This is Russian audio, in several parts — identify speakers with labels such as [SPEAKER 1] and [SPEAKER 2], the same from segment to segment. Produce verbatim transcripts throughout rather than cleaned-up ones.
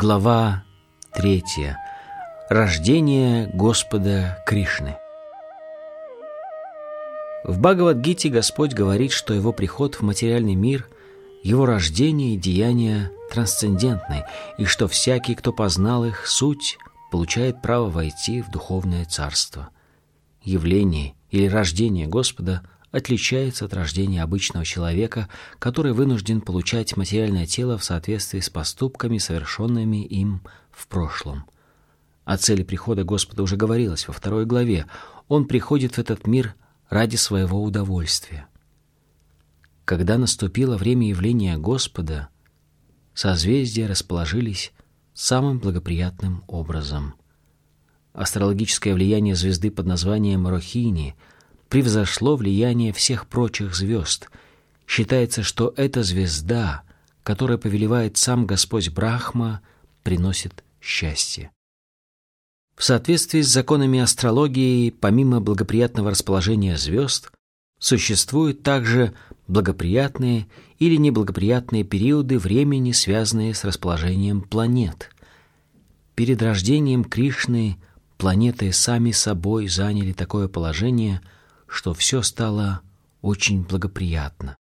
[SPEAKER 1] Глава третья. Рождение Господа Кришны. В Бхагавад-гите Господь говорит, что Его приход в материальный мир, Его рождение и деяния трансцендентны, и что всякий, кто познал их суть, получает право войти в духовное царство. Явление или рождение Господа отличается от рождения обычного человека, который вынужден получать материальное тело в соответствии с поступками, совершенными им в прошлом. О цели прихода Господа уже говорилось во второй главе. Он приходит в этот мир ради своего удовольствия. Когда наступило время явления Господа, созвездия расположились самым благоприятным образом. Астрологическое влияние звезды под названием Рохини превзошло влияние всех прочих звезд. Считается, что эта звезда, которой повелевает сам Господь Брахма, приносит счастье. В соответствии с законами астрологии, помимо благоприятного расположения звезд, существуют также благоприятные или неблагоприятные периоды времени, связанные с расположением планет. Перед рождением Кришны планеты сами собой заняли такое положение, что все стало очень благоприятно.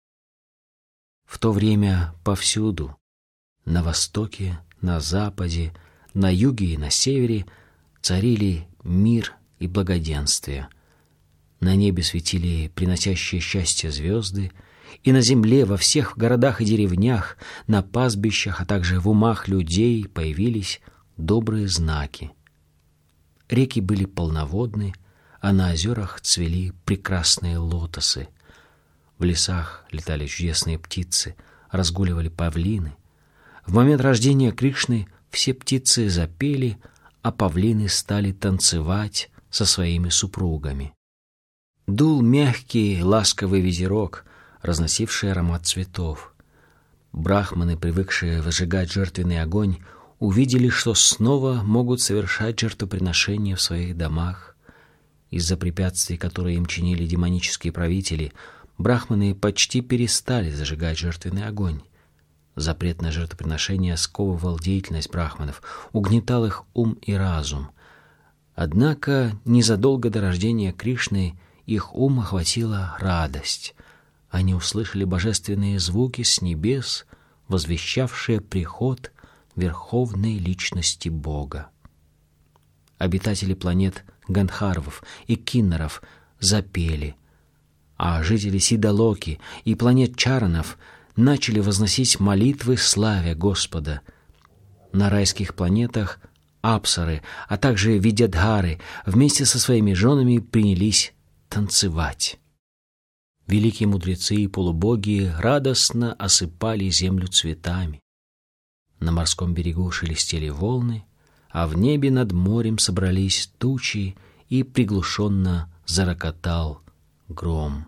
[SPEAKER 1] В то время повсюду, на востоке, на западе, на юге и на севере, царили мир и благоденствие. На небе светили приносящие счастье звезды, и на земле, во всех городах и деревнях, на пастбищах, а также в умах людей появились добрые знаки. Реки были полноводны, а на озерах цвели прекрасные лотосы. В лесах летали чудесные птицы, разгуливали павлины. В момент рождения Кришны все птицы запели, а павлины стали танцевать со своими супругами. Дул мягкий, ласковый ветерок, разносивший аромат цветов. Брахманы, привыкшие возжигать жертвенный огонь, увидели, что снова могут совершать жертвоприношения в своих домах. Из-за препятствий, которые им чинили демонические правители, брахманы почти перестали зажигать жертвенный огонь. Запрет на жертвоприношение сковывал деятельность брахманов, угнетал их ум и разум. Однако незадолго до рождения Кришны их ум охватила радость. Они услышали божественные звуки с небес, возвещавшие приход Верховной Личности Бога. Обитатели планет Гандхарвов и Киннаров запели, а жители Сидалоки и планет Чаранов начали возносить молитвы славе Господа. На райских планетах Апсары, а также Видядхары вместе со своими женами принялись танцевать. Великие мудрецы и полубоги радостно осыпали землю цветами. На морском берегу шелестели волны, а в небе над морем собрались тучи, и приглушенно зарокотал гром.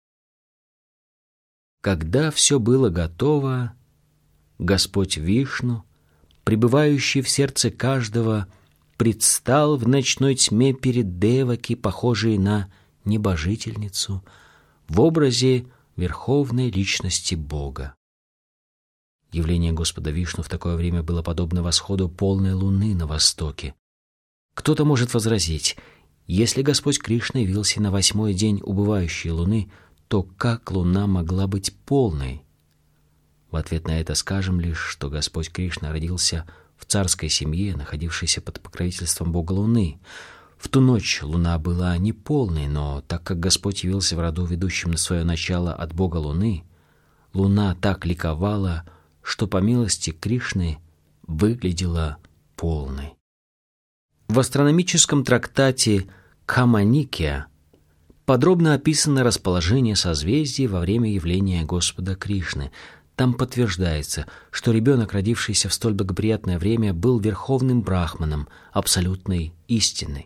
[SPEAKER 1] Когда все было готово, Господь Вишну, пребывающий в сердце каждого, предстал в ночной тьме перед Деваки, похожей на небожительницу, в образе Верховной Личности Бога. Явление Господа Вишну в такое время было подобно восходу полной луны на востоке. Кто-то может возразить, если Господь Кришна явился на восьмой день убывающей луны, то как луна могла быть полной? В ответ на это скажем лишь, что Господь Кришна родился в царской семье, находившейся под покровительством Бога Луны. В ту ночь луна была не полной, но так как Господь явился в роду, ведущем на свое начало от Бога Луны, луна так ликовала, что по милости Кришны выглядела полной. В астрономическом трактате Кхаманикья подробно описано расположение созвездий во время явления Господа Кришны. Там подтверждается, что ребенок, родившийся в столь благоприятное время, был верховным брахманом, абсолютной истиной.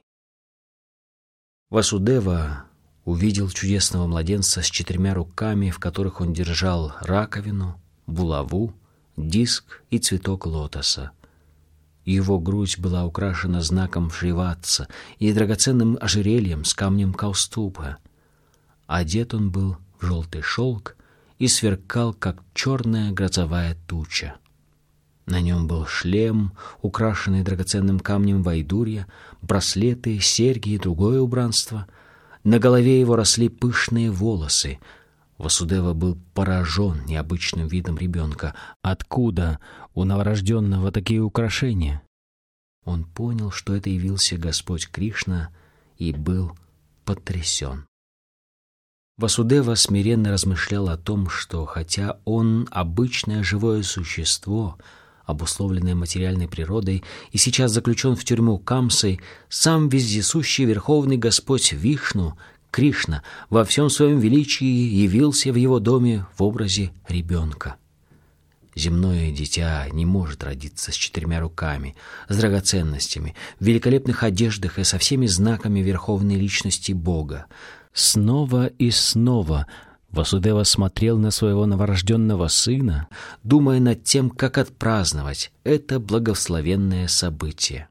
[SPEAKER 1] Васудева увидел чудесного младенца с четырьмя руками, в которых он держал раковину, булаву, диск и цветок лотоса. Его грудь была украшена знаком Шриватса и драгоценным ожерельем с камнем Кауступа. Одет он был в желтый шелк и сверкал, как черная грозовая туча. На нем был шлем, украшенный драгоценным камнем вайдурья, браслеты, серьги и другое убранство. На голове его росли пышные волосы. Васудева был поражен необычным видом ребенка. Откуда у новорожденного такие украшения? Он понял, что это явился Господь Кришна, и был потрясен. Васудева смиренно размышлял о том, что хотя он обычное живое существо, обусловленное материальной природой, и сейчас заключен в тюрьму Камсы, сам вездесущий Верховный Господь Вишну, Кришна, во всем своем величии явился в его доме в образе ребенка. Земное дитя не может родиться с четырьмя руками, с драгоценностями, в великолепных одеждах и со всеми знаками Верховной Личности Бога. Снова и снова Васудева смотрел на своего новорожденного сына, думая над тем, как отпраздновать это благословенное событие.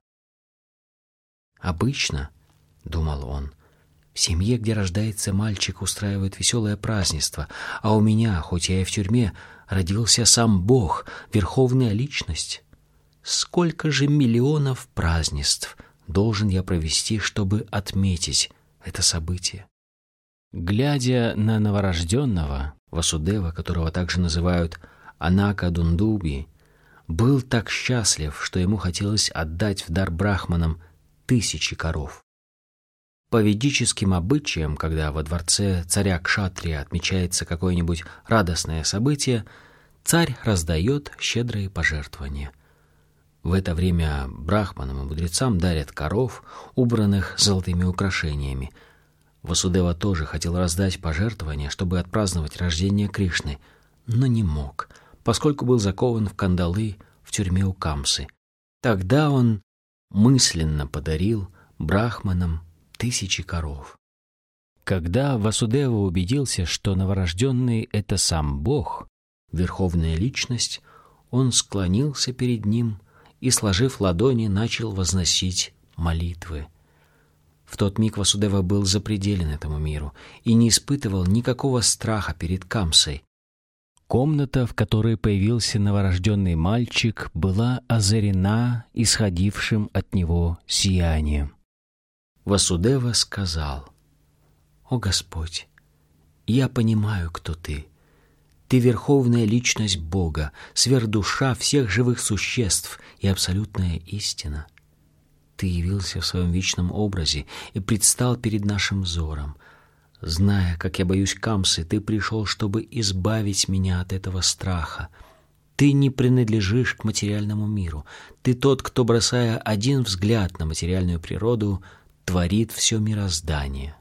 [SPEAKER 1] «Обычно, — думал он, — в семье, где рождается мальчик, устраивают веселое празднество, а у меня, хоть я и в тюрьме, родился сам Бог, Верховная Личность. Сколько же миллионов празднеств должен я провести, чтобы отметить это событие?» Глядя на новорожденного, Васудева, которого также называют Анака Дундуби, был так счастлив, что ему хотелось отдать в дар брахманам тысячи коров. По ведическим обычаям, когда во дворце царя Кшатрия отмечается какое-нибудь радостное событие, царь раздает щедрые пожертвования. В это время брахманам и мудрецам дарят коров, убранных золотыми украшениями. Васудева тоже хотел раздать пожертвования, чтобы отпраздновать рождение Кришны, но не мог, поскольку был закован в кандалы в тюрьме у Камсы. Тогда он мысленно подарил брахманам тысячи коров. Когда Васудева убедился, что новорожденный — это сам Бог, Верховная Личность, он склонился перед ним и, сложив ладони, начал возносить молитвы. В тот миг Васудева был запределен этому миру и не испытывал никакого страха перед Камсой. Комната, в которой появился новорожденный мальчик, была озарена исходившим от него сиянием. Васудева сказал: «О Господь, я понимаю, кто Ты. Ты Верховная Личность Бога, сверхдуша всех живых существ и абсолютная истина. Ты явился в своем вечном образе и предстал перед нашим взором. Зная, как я боюсь Камсы, Ты пришел, чтобы избавить меня от этого страха. Ты не принадлежишь к материальному миру. Ты тот, кто, бросая один взгляд на материальную природу, творит все мироздание».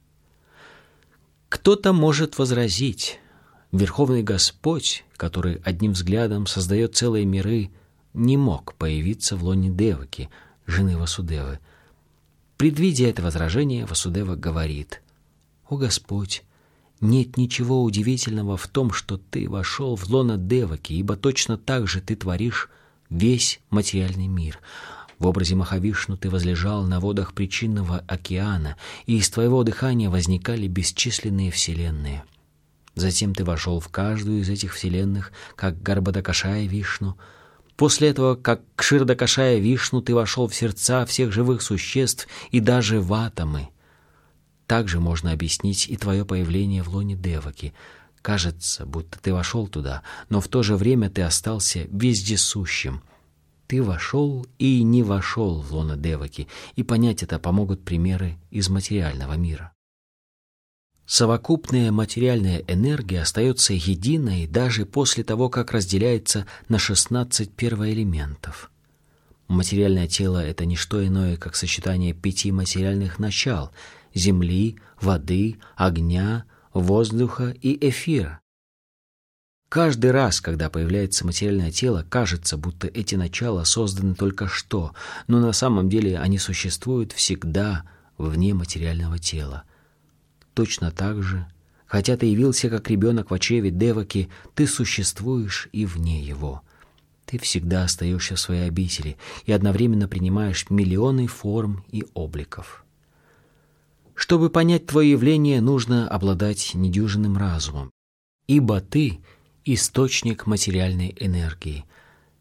[SPEAKER 1] Кто-то может возразить: Верховный Господь, который одним взглядом создает целые миры, не мог появиться в лоне Деваки, жены Васудевы. Предвидя это возражение, Васудева говорит: «О Господь, нет ничего удивительного в том, что Ты вошел в лоно Деваки, ибо точно так же Ты творишь весь материальный мир. В образе Махавишну Ты возлежал на водах причинного океана, и из Твоего дыхания возникали бесчисленные вселенные. Затем Ты вошел в каждую из этих вселенных, как Гарбадакашая Вишну. После этого, как Кширдакашая Вишну, Ты вошел в сердца всех живых существ и даже в атомы. Также можно объяснить и Твое появление в лоне Деваки. Кажется, будто Ты вошел туда, но в то же время Ты остался вездесущим. Ты вошел и не вошел в лоно Деваки, и понять это помогут примеры из материального мира. Совокупная материальная энергия остается единой даже после того, как разделяется на шестнадцать первоэлементов. Материальное тело — это не что иное, как сочетание пяти материальных начал — земли, воды, огня, воздуха и эфира. Каждый раз, когда появляется материальное тело, кажется, будто эти начала созданы только что, но на самом деле они существуют всегда вне материального тела. Точно так же, хотя ты явился как ребенок в чреве Деваки, ты существуешь и вне его. Ты всегда остаешься в своей обители и одновременно принимаешь миллионы форм и обликов. Чтобы понять твое явление, нужно обладать недюжинным разумом, ибо ты — источник материальной энергии.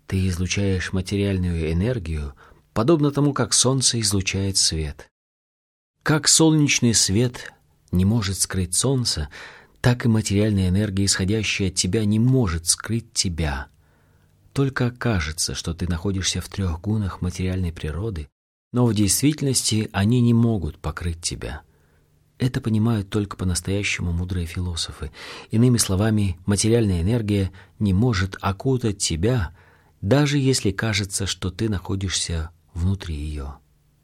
[SPEAKER 1] Ты излучаешь материальную энергию, подобно тому, как солнце излучает свет. Как солнечный свет не может скрыть солнце, так и материальная энергия, исходящая от тебя, не может скрыть тебя. Только кажется, что ты находишься в трех гунах материальной природы, но в действительности они не могут покрыть тебя. Это понимают только по-настоящему мудрые философы. Иными словами, материальная энергия не может окутать тебя, даже если кажется, что ты находишься внутри ее.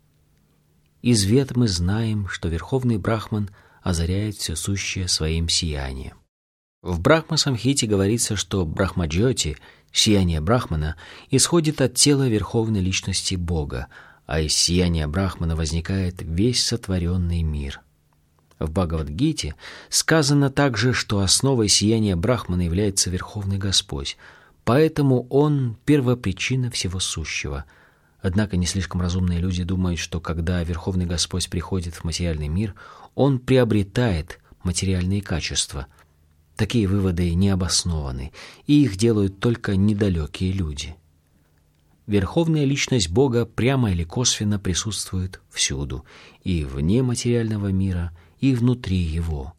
[SPEAKER 1] Из Вед мы знаем, что Верховный Брахман озаряет все сущее своим сиянием. В Брахма-самхите говорится, что Брахма-джьоти, сияние Брахмана, исходит от тела Верховной Личности Бога, а из сияния Брахмана возникает весь сотворенный мир. В Бхагавад-гите сказано также, что основой сияния Брахмана является Верховный Господь, поэтому Он – первопричина всего сущего. Однако не слишком разумные люди думают, что когда Верховный Господь приходит в материальный мир, Он приобретает материальные качества. Такие выводы не обоснованы, и их делают только недалекие люди. Верховная Личность Бога прямо или косвенно присутствует всюду, и вне материального мира, и внутри его.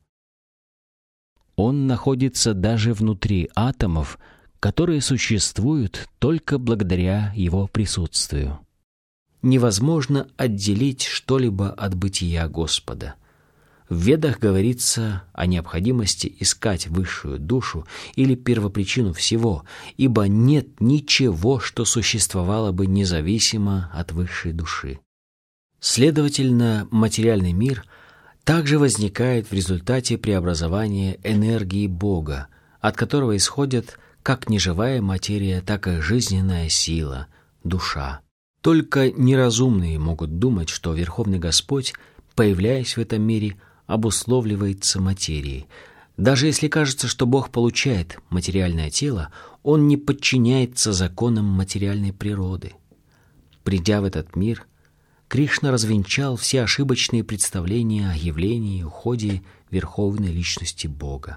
[SPEAKER 1] Он находится даже внутри атомов, которые существуют только благодаря его присутствию. Невозможно отделить что-либо от бытия Господа. В Ведах говорится о необходимости искать высшую душу или первопричину всего, ибо нет ничего, что существовало бы независимо от высшей души. Следовательно, материальный мир также возникает в результате преобразования энергии Бога, от которого исходят как неживая материя, так и жизненная сила, душа. Только неразумные могут думать, что Верховный Господь, появляясь в этом мире, обусловливается материей. Даже если кажется, что Бог получает материальное тело, Он не подчиняется законам материальной природы. Придя в этот мир, Кришна развенчал все ошибочные представления о явлении и уходе Верховной Личности Бога.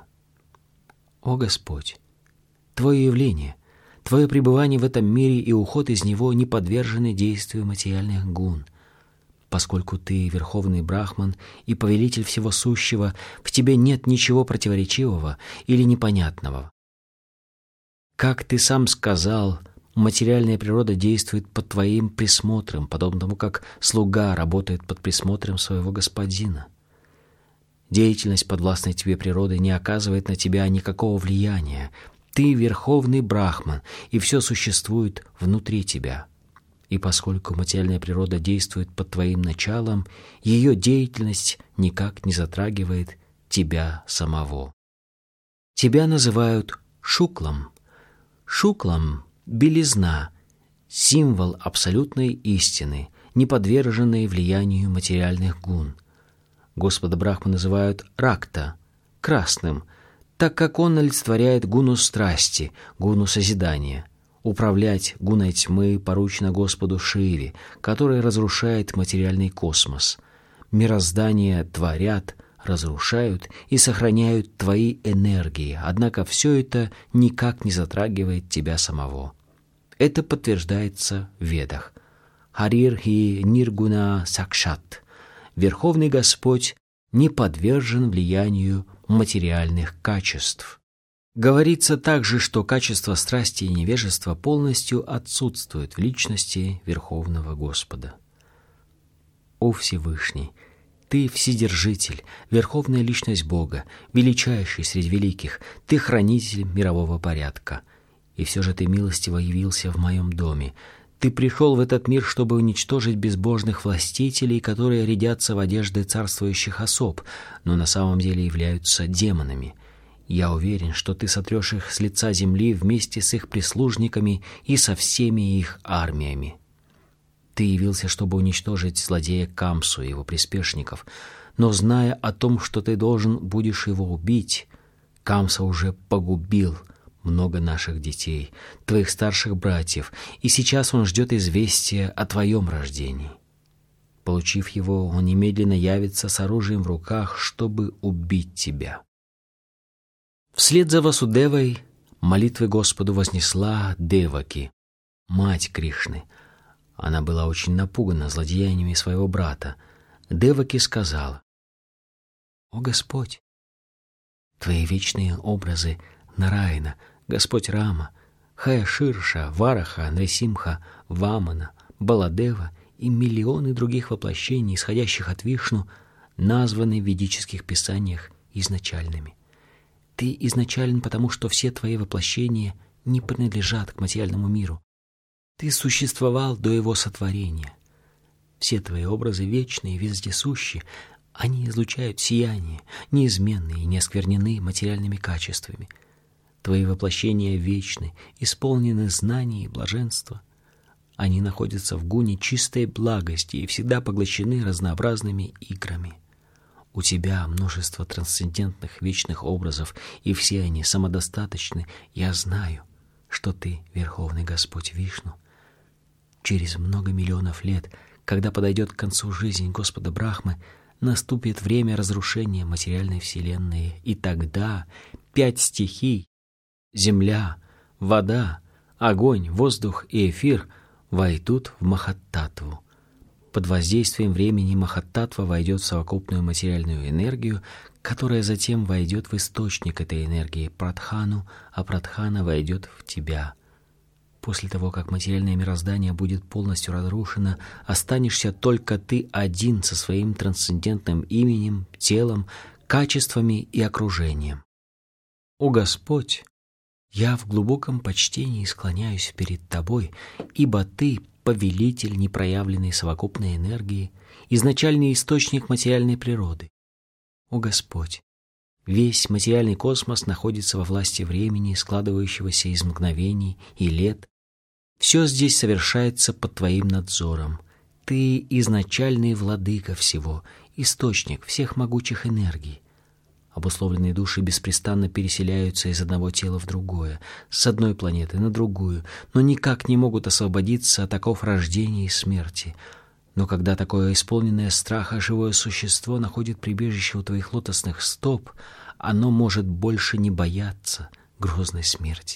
[SPEAKER 1] О Господь! Твое явление, Твое пребывание в этом мире и уход из него не подвержены действию материальных гун. Поскольку Ты Верховный Брахман и повелитель всего сущего, в Тебе нет ничего противоречивого или непонятного. Как Ты сам сказал, материальная природа действует под Твоим присмотром, подобно тому, как слуга работает под присмотром своего господина. Деятельность подвластной Тебе природы не оказывает на Тебя никакого влияния. Ты Верховный Брахман, и все существует внутри Тебя. И поскольку материальная природа действует под Твоим началом, ее деятельность никак не затрагивает Тебя самого. Тебя называют Шуклом. Шуклом — белизна, символ абсолютной истины, не подверженной влиянию материальных гун. Господа Брахмы называют Ракта, красным, так как он олицетворяет гуну страсти, гуну созидания. Управлять гуной тьмы поручено Господу Шиве, который разрушает материальный космос. Мироздание творят, разрушают и сохраняют твои энергии, однако все это никак не затрагивает тебя самого. Это подтверждается в Ведах. Харир хи ниргуна сакшат. Верховный Господь не подвержен влиянию материальных качеств. Говорится также, что качество страсти и невежества полностью отсутствует в личности Верховного Господа. О Всевышний! Ты Вседержитель, Верховная Личность Бога, величайший среди великих, Ты хранитель мирового порядка. И все же Ты милостиво явился в моем доме. Ты пришел в этот мир, чтобы уничтожить безбожных властителей, которые рядятся в одежды царствующих особ, но на самом деле являются демонами. Я уверен, что Ты сотрешь их с лица земли вместе с их прислужниками и со всеми их армиями. Ты явился, чтобы уничтожить злодея Камсу и его приспешников, но, зная о том, что ты должен будешь его убить, Камса уже погубил много наших детей, твоих старших братьев, и сейчас он ждет известия о твоем рождении. Получив его, он немедленно явится с оружием в руках, чтобы убить тебя». Вслед за Васудевой молитвы Господу вознесла Деваки. мать Кришны. Она была очень напугана злодеяниями своего брата. Деваки сказала: «О Господь, Твои вечные образы Нараяна, Господь Рама, Хая-Ширша, Вараха, Нрисимха, Вамана, Баладева и миллионы других воплощений, исходящих от Вишну, названы в ведических писаниях изначальными. Ты изначален, потому что все твои воплощения не принадлежат к материальному миру. Ты существовал до его сотворения. Все твои образы вечные, вездесущие, они излучают сияние, неизменные и не осквернены материальными качествами. Твои воплощения вечны, исполнены знаний и блаженства. Они находятся в гуне чистой благости и всегда поглощены разнообразными играми. У тебя множество трансцендентных вечных образов, и все они самодостаточны. Я знаю, что ты Верховный Господь Вишну. Через много миллионов лет, когда подойдет к концу жизнь Господа Брахмы, наступит время разрушения материальной вселенной, и тогда пять стихий — земля, вода, огонь, воздух и эфир — войдут в Махаттатву. Под воздействием времени Махаттатва войдет в совокупную материальную энергию, которая затем войдет в источник этой энергии Прадхану, а Прадхана войдет в тебя. После того, как материальное мироздание будет полностью разрушено, останешься только ты один со своим трансцендентным именем, телом, качествами и окружением. О Господь, я в глубоком почтении склоняюсь перед Тобой, ибо Ты — повелитель непроявленной совокупной энергии, изначальный источник материальной природы. О Господь, весь материальный космос находится во власти времени, складывающегося из мгновений и лет. Все здесь совершается под Твоим надзором. Ты — изначальный владыка всего, источник всех могучих энергий. Обусловленные души беспрестанно переселяются из одного тела в другое, с одной планеты на другую, но никак не могут освободиться от оков рождения и смерти. Но когда такое исполненное страха живое существо находит прибежище у Твоих лотосных стоп, оно может больше не бояться грозной смерти.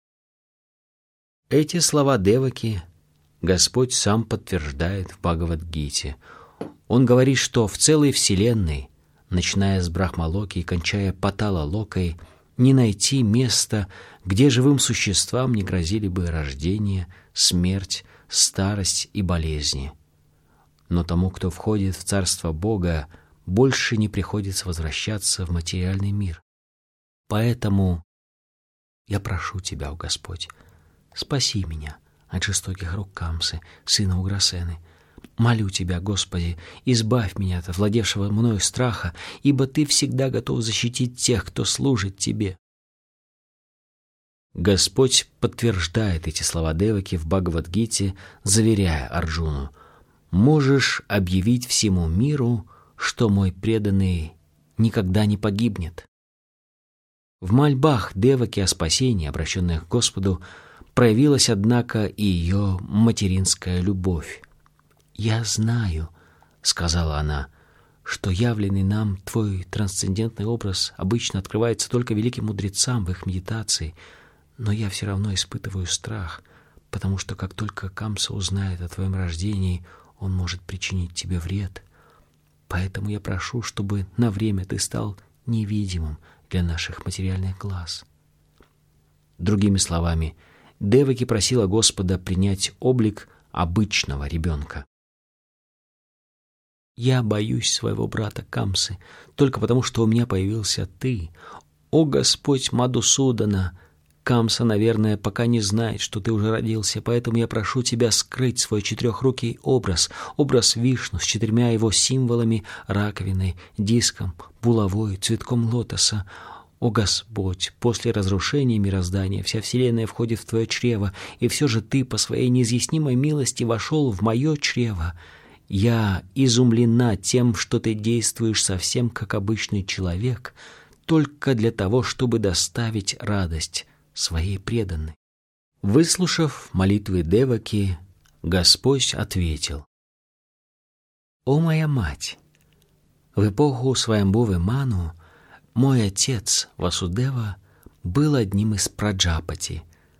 [SPEAKER 1] Эти слова Деваки Господь сам подтверждает в Бхагавад-гите. Он говорит, что в целой вселенной, начиная с Брахмалоки и кончая Патала-локой, не найти места, где живым существам не грозили бы рождение, смерть, старость и болезни. Но тому, кто входит в Царство Бога, больше не приходится возвращаться в материальный мир. Поэтому я прошу Тебя, о Господь, спаси меня от жестоких рук Камсы, сына Уграсены. Молю Тебя, Господи, избавь меня от овладевшего мною страха, ибо Ты всегда готов защитить тех, кто служит Тебе. Господь подтверждает эти слова Деваки в Бхагавад-гите, заверяя Арджуну: «Можешь объявить всему миру, что мой преданный никогда не погибнет». В мольбах Деваки о спасении, обращенных к Господу, проявилась, однако, и ее материнская любовь. «Я знаю, — сказала она, — что явленный нам Твой трансцендентный образ обычно открывается только великим мудрецам в их медитации, но я все равно испытываю страх, потому что как только Камса узнает о Твоем рождении, он может причинить Тебе вред. Поэтому я прошу, чтобы на время Ты стал невидимым для наших материальных глаз». Другими словами, Деваки просила Господа принять облик обычного ребенка. «Я боюсь своего брата Камсы, только потому, что у меня появился ты. О Господь Мадусудана! Камса, наверное, пока не знает, что ты уже родился, поэтому я прошу тебя скрыть свой четырехрукий образ, образ Вишну с четырьмя его символами: раковиной, диском, булавой, цветком лотоса. О Господь, после разрушения мироздания вся вселенная входит в Твое чрево, и все же Ты по Своей неизъяснимой милости вошел в мое чрево. Я изумлена тем, что Ты действуешь совсем как обычный человек, только для того, чтобы доставить радость своей преданной». Выслушав молитвы Деваки, Господь ответил: «О моя мать, в эпоху Сваямбувы Ману мой отец Васудева был одним из Праджапати.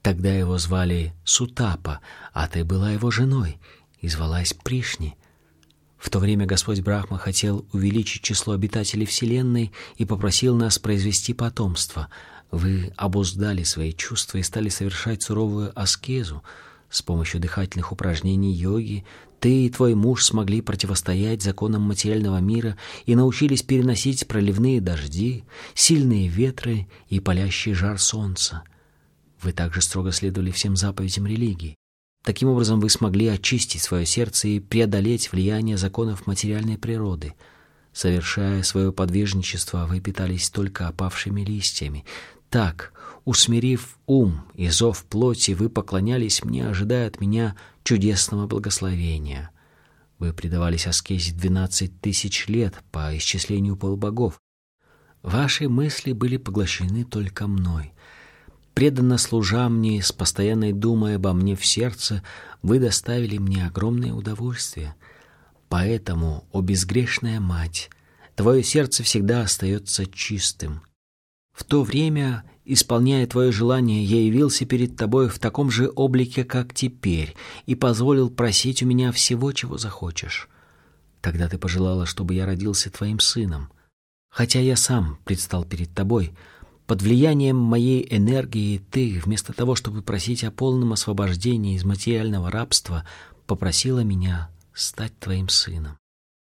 [SPEAKER 1] Тогда его звали Сутапа, а ты была его женой и звалась Пришни. В то время Господь Брахма хотел увеличить число обитателей Вселенной и попросил нас произвести потомство. Вы обуздали свои чувства и стали совершать суровую аскезу. С помощью дыхательных упражнений йоги ты и твой муж смогли противостоять законам материального мира и научились переносить проливные дожди, сильные ветры и палящий жар солнца. Вы также строго следовали всем заповедям религии. Таким образом, вы смогли очистить свое сердце и преодолеть влияние законов материальной природы. Совершая свое подвижничество, вы питались только опавшими листьями. Так, усмирив ум и зов плоти, вы поклонялись мне, ожидая от меня чудесного благословения. Вы предавались аскезе двенадцать тысяч лет по исчислению полубогов. Ваши мысли были поглощены только мной. Преданно служа мне, с постоянной думой обо мне в сердце, вы доставили мне огромное удовольствие. Поэтому, о безгрешная мать, твое сердце всегда остается чистым. В то время, исполняя твое желание, я явился перед тобой в таком же облике, как теперь, и позволил просить у меня всего, чего захочешь. Тогда ты пожелала, чтобы я родился твоим сыном. Хотя я сам предстал перед тобой, под влиянием моей энергии ты, вместо того, чтобы просить о полном освобождении из материального рабства, попросила меня стать твоим сыном.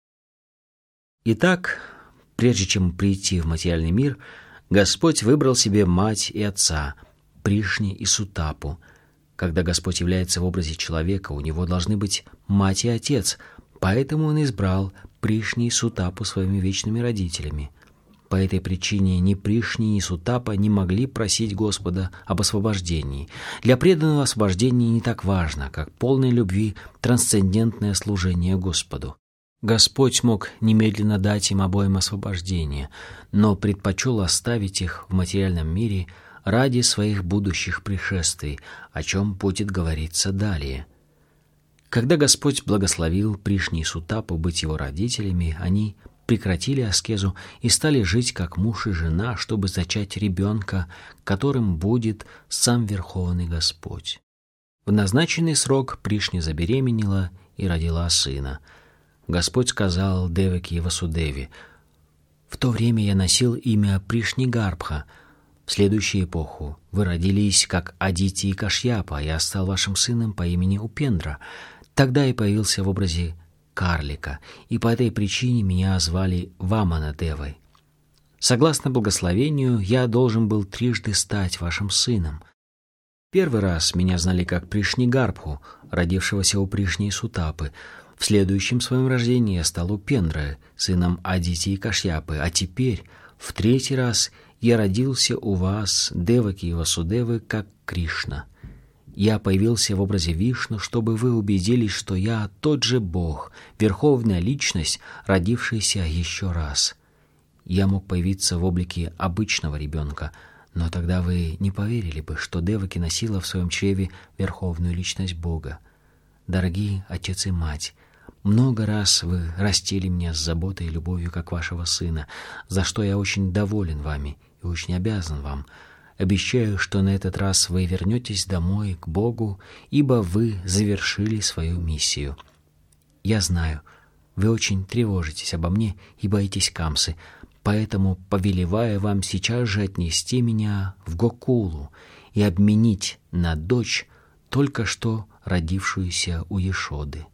[SPEAKER 1] Итак, прежде чем прийти в материальный мир, Господь выбрал себе мать и отца, Пришни и Сутапу. Когда Господь является в образе человека, у него должны быть мать и отец, поэтому он избрал Пришни и Сутапу своими вечными родителями. По этой причине ни Пришни, ни Сутапа не могли просить Господа об освобождении. Для преданного освобождение не так важно, как полной любви трансцендентное служение Господу. Господь мог немедленно дать им обоим освобождение, но предпочел оставить их в материальном мире ради своих будущих пришествий, о чем будет говориться далее. Когда Господь благословил Пришни и Сутапу быть его родителями, они прекратили аскезу и стали жить как муж и жена, чтобы зачать ребенка, которым будет сам Верховный Господь. В назначенный срок Пришни забеременела и родила сына. Господь сказал Деваки и Васудеве: «В то время я носил имя Пришни-Гарбха. В следующую эпоху вы родились как Адити и Кашьяпа, я стал вашим сыном по имени Упендра. Тогда я появился в образе карлика, и по этой причине меня звали Вамана-девой. Согласно благословению, я должен был трижды стать вашим сыном. Первый раз меня знали как Пришни-Гарбху, родившегося у Пришни и Сутапы. В следующем своем рождении я стал Упендра, сыном Адити и Кашьяпы, а теперь, в третий раз, я родился у вас, Деваки и Васудевы, как Кришна. Я появился в образе Вишну, чтобы вы убедились, что я тот же Бог, Верховная Личность, родившаяся еще раз. Я мог появиться в облике обычного ребенка, но тогда вы не поверили бы, что Деваки носила в своем чреве Верховную Личность Бога. Дорогие отец и мать, много раз вы растили меня с заботой и любовью, как вашего сына, за что я очень доволен вами и очень обязан вам. Обещаю, что на этот раз вы вернетесь домой к Богу, ибо вы завершили свою миссию. Я знаю, вы очень тревожитесь обо мне и боитесь Камсы, поэтому повелеваю вам сейчас же отнести меня в Гокулу и обменить на дочь, только что родившуюся у Ешоды».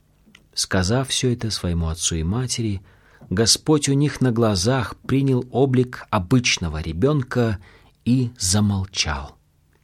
[SPEAKER 1] Сказав все это своему отцу и матери, Господь у них на глазах принял облик обычного ребенка и замолчал.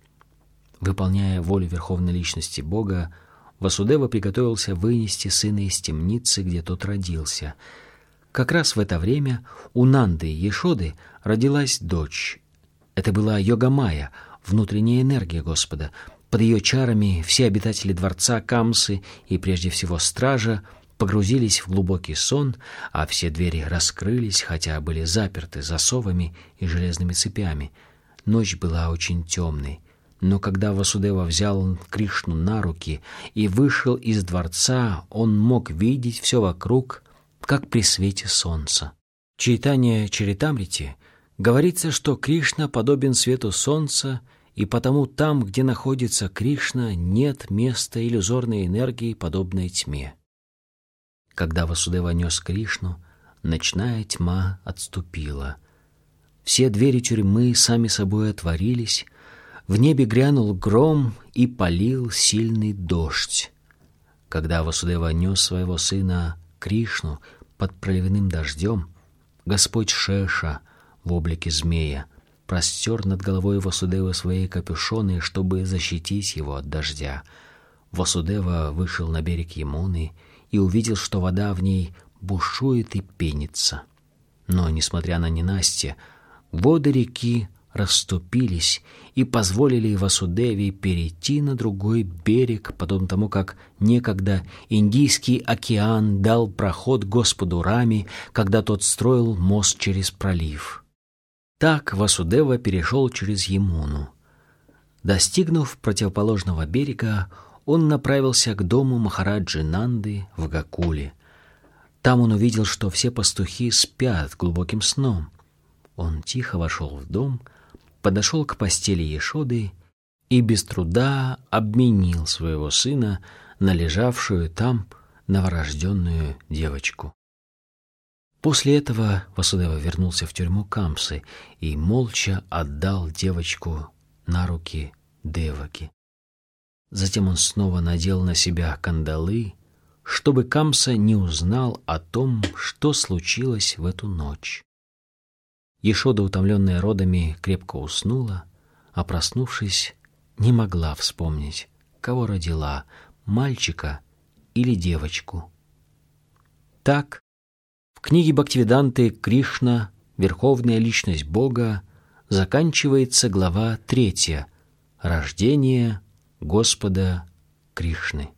[SPEAKER 1] Выполняя волю Верховной Личности Бога, Васудева приготовился вынести сына из темницы, где тот родился. Как раз в это время у Нанды и Ешоды родилась дочь. Это была Йогамая, внутренняя энергия Господа. Под ее чарами все обитатели дворца Камсы и прежде всего стража погрузились в глубокий сон, а все двери раскрылись, хотя были заперты засовами и железными цепями. Ночь была очень темной, но когда Васудева взял Кришну на руки и вышел из дворца, он мог видеть все вокруг, как при свете солнца. В Чайтанья Чаритамрите говорится, что Кришна подобен свету солнца и потому там, где находится Кришна, нет места иллюзорной энергии, подобной тьме. Когда Васудева нес Кришну, ночная тьма отступила. Все двери тюрьмы сами собой отворились, в небе грянул гром и полил сильный дождь. Когда Васудева нес своего сына Кришну под проливным дождем, Господь Шеша в облике змея простер над головой Васудевы свои капюшоны, чтобы защитить его от дождя. Васудева вышел на берег Ямуны и увидел, что вода в ней бушует и пенится. Но, несмотря на ненастье, воды реки расступились и позволили Васудеве перейти на другой берег, подобно тому, как некогда Индийский океан дал проход Господу Раме, когда тот строил мост через пролив. Так Васудева перешел через Ямуну. Достигнув противоположного берега, он направился к дому Махараджи Нанды в Гакуле. Там он увидел, что все пастухи спят глубоким сном. Он тихо вошел в дом, подошел к постели Яшоды и без труда обменил своего сына на лежавшую там новорожденную девочку. После этого Васудева вернулся в тюрьму Камсы и молча отдал девочку на руки Деваки. Затем он снова надел на себя кандалы, чтобы Камса не узнал о том, что случилось в эту ночь. Яшода, утомленная родами, крепко уснула, а, проснувшись, не могла вспомнить, кого родила, мальчика или девочку. Так, в книге Бхактивиданты «Кришна. Верховная личность Бога» заканчивается глава третья «Рождение Господа Кришны».